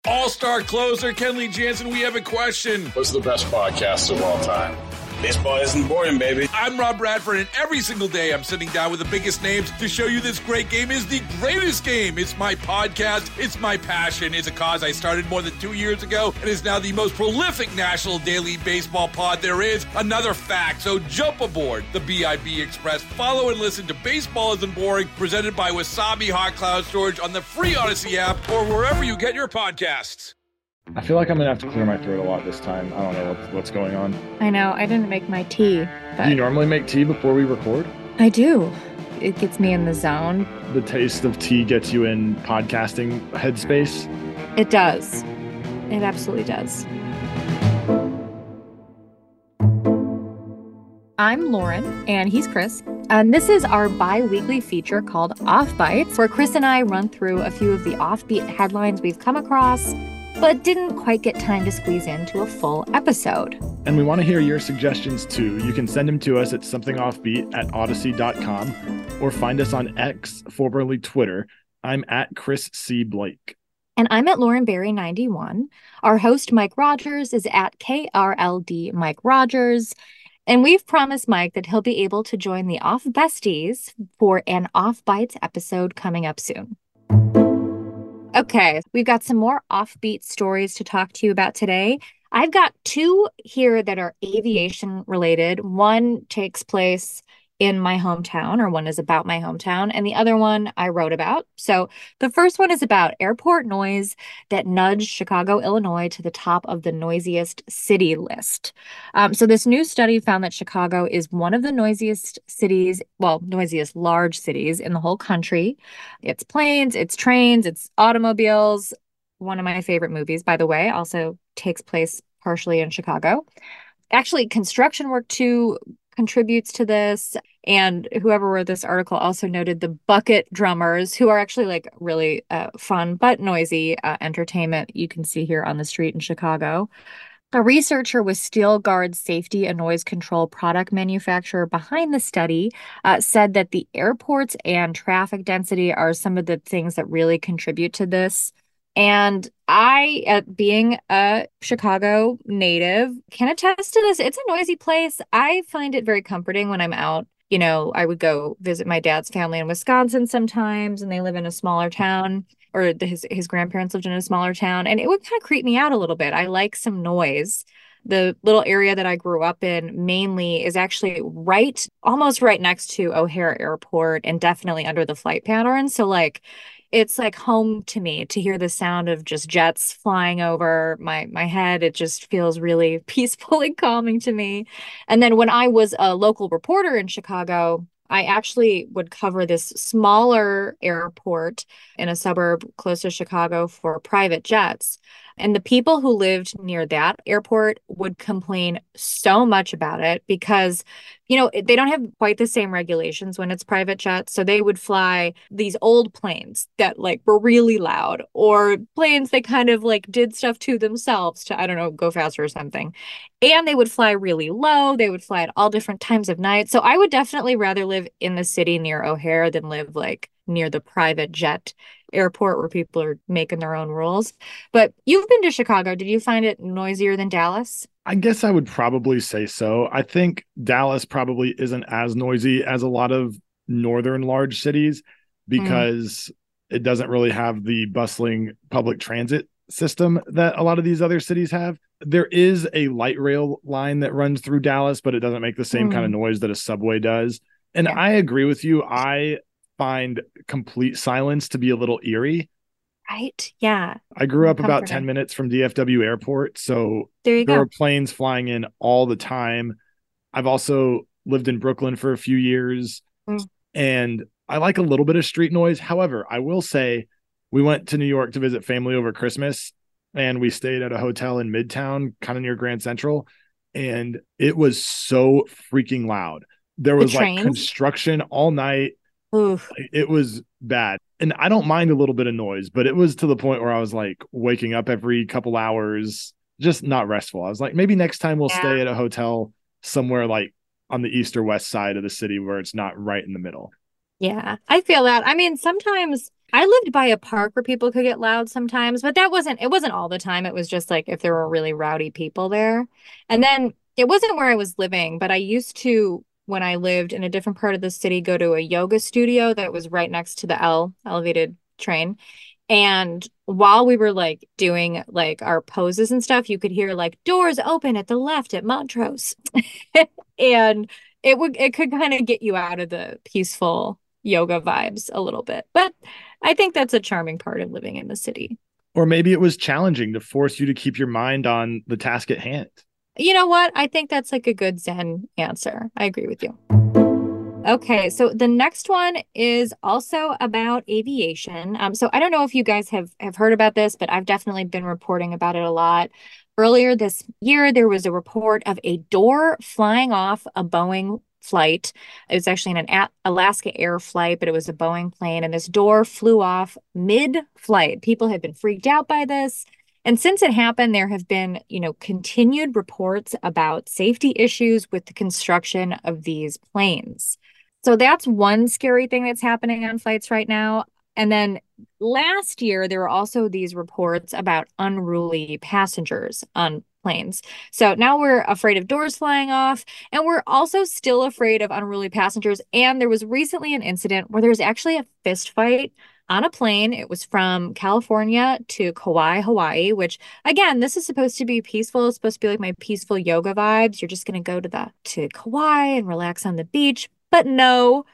All-star closer Kenley Jansen, we have a question. What's the best podcast of all time? Baseball isn't boring, baby. I'm Rob Bradford, and every single day I'm sitting down with the biggest names to show you this great game is the greatest game. It's my podcast. It's my passion. It's a cause I started more than 2 years ago and is now the most prolific national daily baseball pod there is. Another fact. So jump aboard the BIB Express. Follow and listen to Baseball Isn't Boring, presented by Wasabi Hot Cloud Storage on the free Odyssey app or wherever you get your podcasts. I feel like I'm going to have to clear my throat a lot this time. I don't know what's going on. I know. I didn't make my tea. But Do you normally make tea before we record? I do. It gets me in the zone. The taste of tea gets you in podcasting headspace? It does. It absolutely does. I'm Lauren, and he's Chris. And this is our bi-weekly feature called Off Bites, where Chris and I run through a few of the offbeat headlines we've come across, but didn't quite get time to squeeze into a full episode. And we want to hear your suggestions too. You can send them to us at somethingoffbeat@odyssey.com or find us on X, formerly Twitter. I'm at Chris C. Blake. And I'm at Lauren Berry 91. Our host, Mike Rogers, is at KRLD Mike Rogers. And we've promised Mike that he'll be able to join the Off Besties for an Off Bites episode coming up soon. Okay, we've got some more offbeat stories to talk to you about today. I've got two here that are aviation related. One takes place in my hometown, or one is about my hometown, and the other one I wrote about. So the first one is about airport noise that nudged Chicago, Illinois to the top of the noisiest city list. So this new study found that Chicago is one of the noisiest cities, noisiest large cities in the whole country. It's planes, it's trains, it's automobiles. One of my favorite movies, by the way, also takes place partially in Chicago. Actually, construction work too contributes to this. And whoever wrote this article also noted the bucket drummers, who are actually like really fun but noisy entertainment you can see here on the street in Chicago. A researcher with Steel Guard Safety, a noise control product manufacturer behind the study, said that the airports and traffic density are some of the things that really contribute to this. And I, being a Chicago native, can attest to this. It's a noisy place. I find it very comforting when I'm out. You know, I would go visit my dad's family in Wisconsin sometimes, and they live in a smaller town, or his grandparents lived in a smaller town, and it would kind of creep me out a little bit. I like some noise. The little area that I grew up in mainly is actually almost right next to O'Hare Airport and definitely under the flight pattern. So like, it's like home to me to hear the sound of just jets flying over my head. It just feels really peaceful and calming to me. And then when I was a local reporter in Chicago, I actually would cover this smaller airport in a suburb close to Chicago for private jets. And the people who lived near that airport would complain so much about it because, you know, they don't have quite the same regulations when it's private jets. So they would fly these old planes that like were really loud, or planes that kind of like did stuff to themselves to, I don't know, go faster or something. And they would fly really low. They would fly at all different times of night. So I would definitely rather live in the city near O'Hare than live like near the private jet airport where people are making their own rules. But you've been to Chicago. Did you find it noisier than Dallas? I guess I would probably say so. I think Dallas probably isn't as noisy as a lot of northern large cities because it doesn't really have the bustling public transit system that a lot of these other cities have. There is a light rail line that runs through Dallas, but it doesn't make the same kind of noise that a subway does. And I agree with you. I find complete silence to be a little eerie. Right. Yeah. I grew up about 10 minutes from DFW Airport. So there are planes flying in all the time. I've also lived in Brooklyn for a few years and I like a little bit of street noise. However, I will say we went to New York to visit family over Christmas and we stayed at a hotel in Midtown, kind of near Grand Central. And it was so freaking loud. There was like construction all night. Oof. It was bad. And I don't mind a little bit of noise, but it was to the point where I was like waking up every couple hours, just not restful. I was like, maybe next time we'll stay at a hotel somewhere like on the east or west side of the city where it's not right in the middle. Yeah, I feel that. I mean, sometimes I lived by a park where people could get loud sometimes, but it wasn't all the time. It was just like if there were really rowdy people there. And then it wasn't where I was living, but I used to, when I lived in a different part of the city, go to a yoga studio that was right next to the elevated train. And while we were like doing like our poses and stuff, you could hear like doors open at the left at Montrose. And it could kind of get you out of the peaceful yoga vibes a little bit. But I think that's a charming part of living in the city. Or maybe it was challenging to force you to keep your mind on the task at hand. You know what? I think that's like a good Zen answer. I agree with you. Okay, so the next one is also about aviation. So I don't know if you guys have heard about this, but I've definitely been reporting about it a lot. Earlier this year, there was a report of a door flying off a Boeing flight. It was actually an Alaska Air flight, but it was a Boeing plane, and this door flew off mid-flight. People have been freaked out by this. And since it happened, there have been, continued reports about safety issues with the construction of these planes. So that's one scary thing that's happening on flights right now. And then last year, there were also these reports about unruly passengers on planes. So now we're afraid of doors flying off, and we're also still afraid of unruly passengers. And there was recently an incident where there was actually a fist fight on a plane. It was from California to Kauai, Hawaii, which again, this is supposed to be peaceful. It's supposed to be like my peaceful yoga vibes. You're just going to go to Kauai and relax on the beach. But no,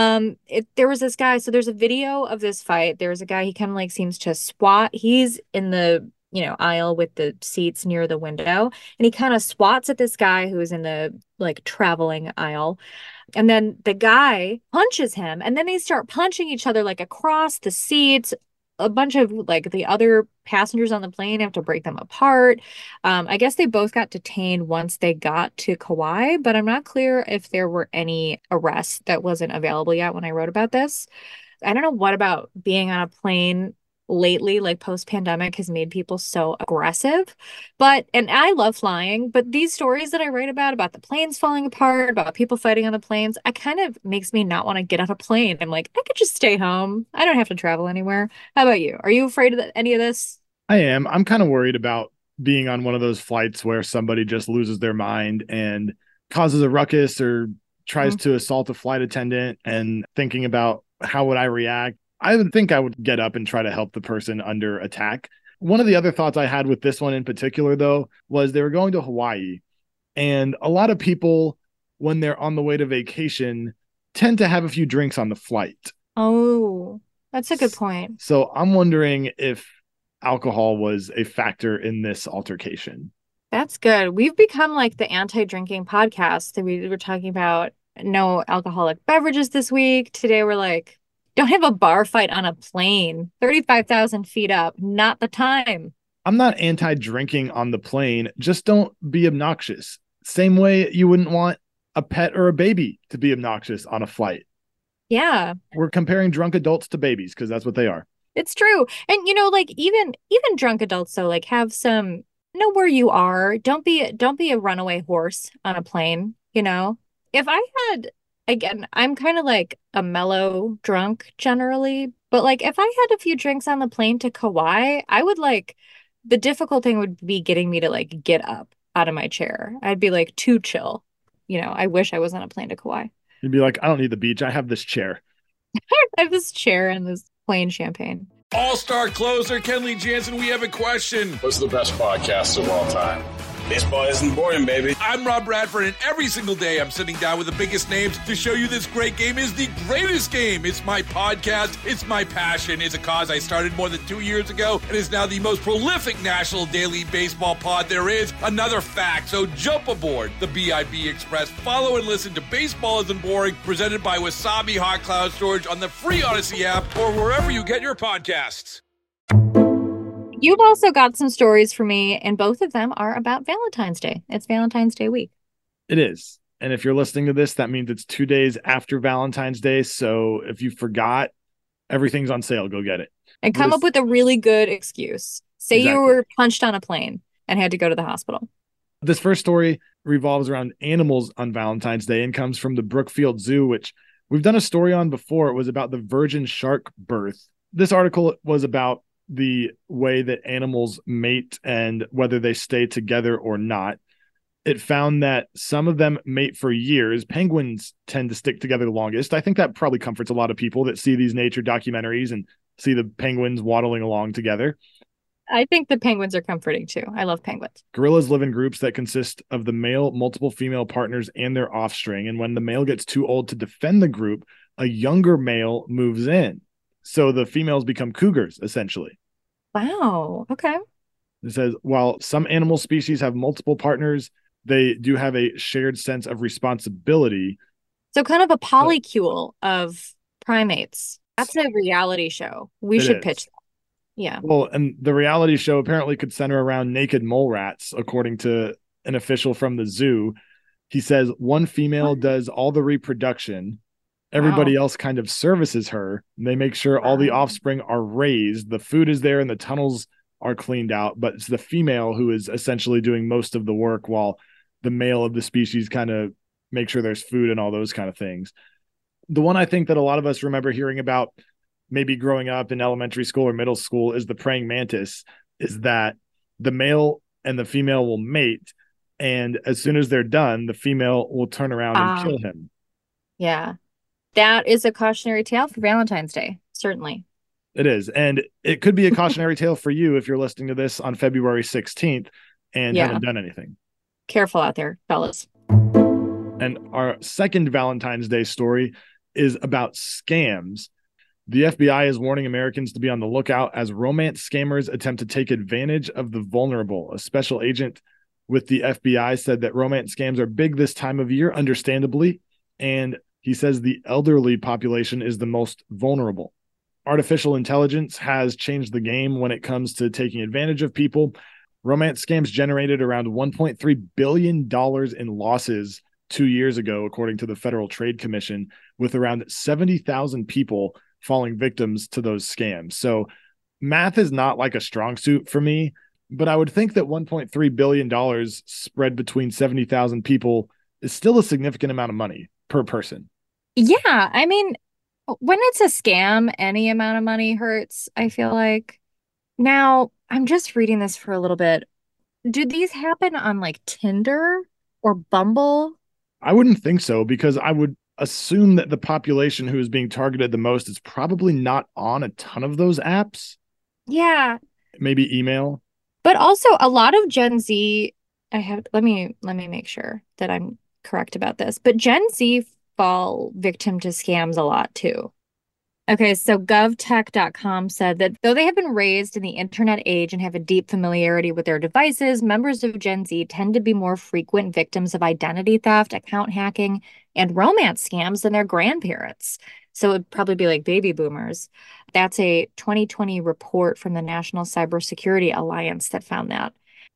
there was this guy. So there's a video of this fight. There's a guy, he kind of like seems to swat. He's in the, aisle with the seats near the window. And he kind of swats at this guy who is in the like traveling aisle. And then the guy punches him. And then they start punching each other like across the seats. A bunch of like the other passengers on the plane have to break them apart. I guess they both got detained once they got to Kauai, but I'm not clear if there were any arrests. That wasn't available yet when I wrote about this. I don't know what about being on a plane lately, like post-pandemic, has made people so aggressive. And I love flying, but these stories that I write about the planes falling apart, about people fighting on the planes, it kind of makes me not want to get on a plane. I'm like, I could just stay home. I don't have to travel anywhere. How about you? Are you afraid of any of this? I am. I'm kind of worried about being on one of those flights where somebody just loses their mind and causes a ruckus or tries to assault a flight attendant, and thinking about how would I react. I would think I would get up and try to help the person under attack. One of the other thoughts I had with this one in particular, though, was they were going to Hawaii. And a lot of people, when they're on the way to vacation, tend to have a few drinks on the flight. Oh, that's a good point. So I'm wondering if alcohol was a factor in this altercation. That's good. We've become like the anti-drinking podcast. That we were talking about no alcoholic beverages this week. Today we're like, don't have a bar fight on a plane, 35,000 feet up. Not the time. I'm not anti-drinking on the plane. Just don't be obnoxious. Same way you wouldn't want a pet or a baby to be obnoxious on a flight. Yeah. We're comparing drunk adults to babies because that's what they are. It's true. And, like even drunk adults, though, like have some, know where you are. Don't be a runaway horse on a plane. If I had, again, I'm kind of like a mellow drunk generally, but like if I had a few drinks on the plane to Kauai, I would the difficult thing would be getting me to like get up out of my chair. I'd be like too chill. I wish I was on a plane to Kauai. You'd be like, I don't need the beach. I have this chair. I have this chair and this plain champagne. All-star closer Kenley Jansen, we have a question. What's the best podcast of all time? Baseball isn't boring, baby. I'm Rob Bradford, and every single day I'm sitting down with the biggest names to show you this great game is the greatest game. It's my podcast. It's my passion. It's a cause I started more than 2 years ago and is now the most prolific national daily baseball pod there is. Another fact, so jump aboard the BIB Express. Follow and listen to Baseball Isn't Boring, presented by Wasabi Hot Cloud Storage on the free Odyssey app or wherever you get your podcasts. You've also got some stories for me, and both of them are about Valentine's Day. It's Valentine's Day week. It is. And if you're listening to this, that means it's 2 days after Valentine's Day. So if you forgot, everything's on sale. Go get it. And come up with a really good excuse. Say exactly. You were punched on a plane and had to go to the hospital. This first story revolves around animals on Valentine's Day and comes from the Brookfield Zoo, which we've done a story on before. It was about the virgin shark birth this article was about the way that animals mate and whether they stay together or not. It found that some of them mate for years. Penguins tend to stick together the longest. I think that probably comforts a lot of people that see these nature documentaries and see the penguins waddling along together. I think the penguins are comforting too. I love penguins. Gorillas live in groups that consist of the male, multiple female partners, and their offspring. And when the male gets too old to defend the group, a younger male moves in. So the females become cougars, essentially. Wow. Okay. It says, while some animal species have multiple partners, they do have a shared sense of responsibility. So kind of a polycule of primates. That's a reality show. We should pitch that. Yeah. Well, and the reality show apparently could center around naked mole rats, according to an official from the zoo. He says one female does all the reproduction. Everybody else kind of services her. They make sure all the offspring are raised. The food is there and the tunnels are cleaned out. But it's the female who is essentially doing most of the work while the male of the species kind of make sure there's food and all those kind of things. The one I think that a lot of us remember hearing about maybe growing up in elementary school or middle school is the praying mantis, is that the male and the female will mate. And as soon as they're done, the female will turn around and kill him. Yeah. That is a cautionary tale for Valentine's Day. Certainly. It is. And it could be a cautionary tale for you if you're listening to this on February 16th and haven't done anything. Careful out there, fellas. And our second Valentine's Day story is about scams. The FBI is warning Americans to be on the lookout as romance scammers attempt to take advantage of the vulnerable. A special agent with the FBI said that romance scams are big this time of year, understandably, and he says the elderly population is the most vulnerable. Artificial intelligence has changed the game when it comes to taking advantage of people. Romance scams generated around $1.3 billion in losses 2 years ago, according to the Federal Trade Commission, with around 70,000 people falling victims to those scams. So math is not like a strong suit for me, but I would think that $1.3 billion spread between 70,000 people is still a significant amount of money per person. Yeah. I mean, when it's a scam, any amount of money hurts, I feel like. Now, I'm just reading this for a little bit. Do these happen on like Tinder or Bumble? I wouldn't think so, because I would assume that the population who is being targeted the most is probably not on a ton of those apps. Yeah. Maybe email. But also a lot of Gen Z, let me make sure that I'm correct about this. But Gen Z fall victim to scams a lot too. Okay, so govtech.com said that though they have been raised in the internet age and have a deep familiarity with their devices, members of Gen Z tend to be more frequent victims of identity theft, account hacking, and romance scams than their grandparents. So it'd probably be like baby boomers. That's a 2020 report from the National Cybersecurity Alliance that found that.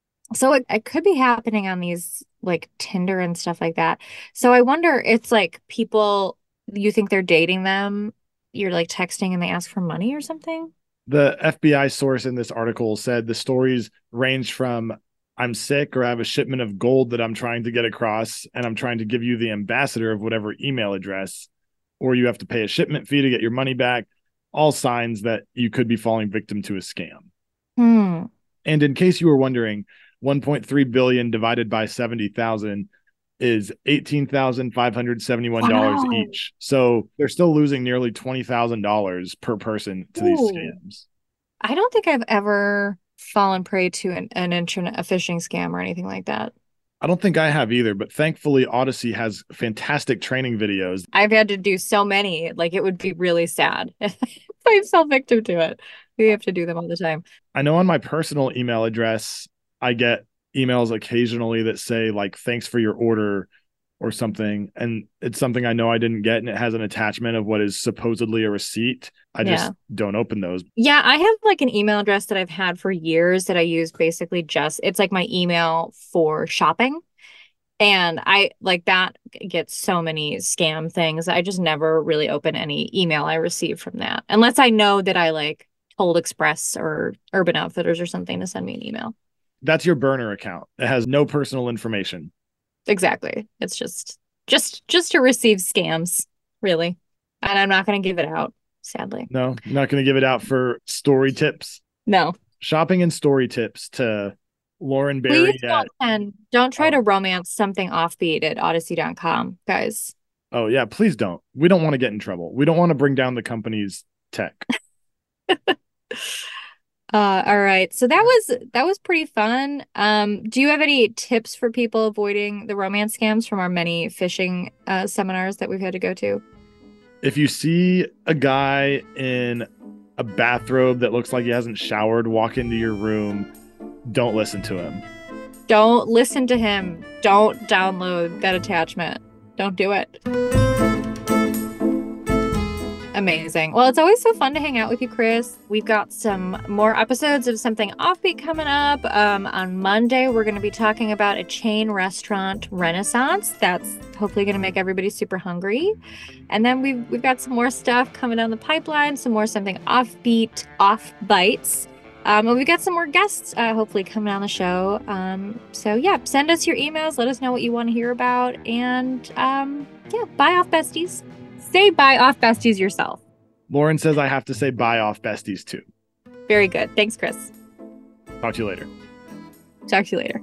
So it could be happening on these like Tinder and stuff like that. So I wonder, it's like people, you think they're dating them, you're like texting and they ask for money or something? The FBI source in this article said the stories range from I'm sick or I have a shipment of gold that I'm trying to get across and I'm trying to give you the ambassador of whatever email address, or you have to pay a shipment fee to get your money back. All signs that you could be falling victim to a scam. And in case you were wondering, 1.3 billion divided by 70,000 is $18,571 each. So they're still losing nearly $20,000 per person to these scams. I don't think I've ever fallen prey to an internet a phishing scam or anything like that. I don't think I have either, but thankfully Odyssey has fantastic training videos. I've had to do so many, like it would be really sad if I fell victim to it. We have to do them all the time. I know on my personal email address, I get emails occasionally that say like, thanks for your order or something. And it's something I know I didn't get. And it has an attachment of what is supposedly a receipt. I just don't open those. Yeah. I have like an email address that I've had for years that I use basically it's like my email for shopping. And I like that gets so many scam things. I just never really open any email I receive from that. Unless I know that I like told Express or Urban Outfitters or something to send me an email. That's your burner account. It has no personal information. Exactly. It's just to receive scams, really. And I'm not going to give it out. sadly. No, not going to give it out for story tips. No. Shopping and story tips to Lauren Berry. Please don't try to romance something offbeat at Odyssey.com, guys. Oh, yeah, please don't. We don't want to get in trouble. We don't want to bring down the company's tech. All right. So that was pretty fun. Do you have any tips for people avoiding the romance scams from our many phishing seminars that we've had to go to? If you see a guy in a bathrobe that looks like he hasn't showered walk into your room, don't listen to him. Don't listen to him. Don't download that attachment. Don't do it. Amazing. Well, it's always so fun to hang out with you, Chris. We've got some more episodes of Something Offbeat coming up. On Monday, we're going to be talking about a chain restaurant renaissance. That's hopefully going to make everybody super hungry. And then we've got some more stuff coming down the pipeline, some more Something Offbeat off bites. And we've got some more guests hopefully coming on the show. So yeah, send us your emails. Let us know what you want to hear about. And yeah, bye off besties. Say bye off besties yourself. Lauren says I have to say bye off besties too. Very good. Thanks, Chris. Talk to you later. Talk to you later.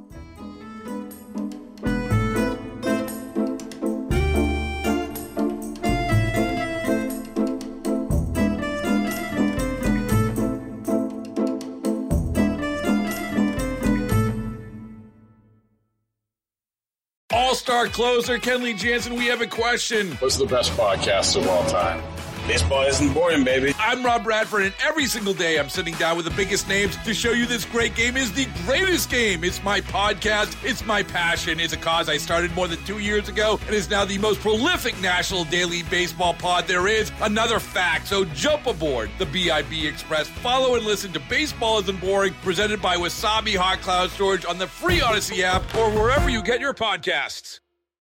All-star closer Kenley Jansen, we have a question. What's the best podcast of all time? Baseball isn't boring, baby. I'm Rob Bradford, and every single day I'm sitting down with the biggest names to show you this great game is the greatest game. It's my podcast. It's my passion. It's a cause I started more than 2 years ago and is now the most prolific national daily baseball pod there is. Another fact, so jump aboard the BIB Express. Follow and listen to Baseball Isn't Boring, presented by Wasabi Hot Cloud Storage on the free Odyssey app or wherever you get your podcasts.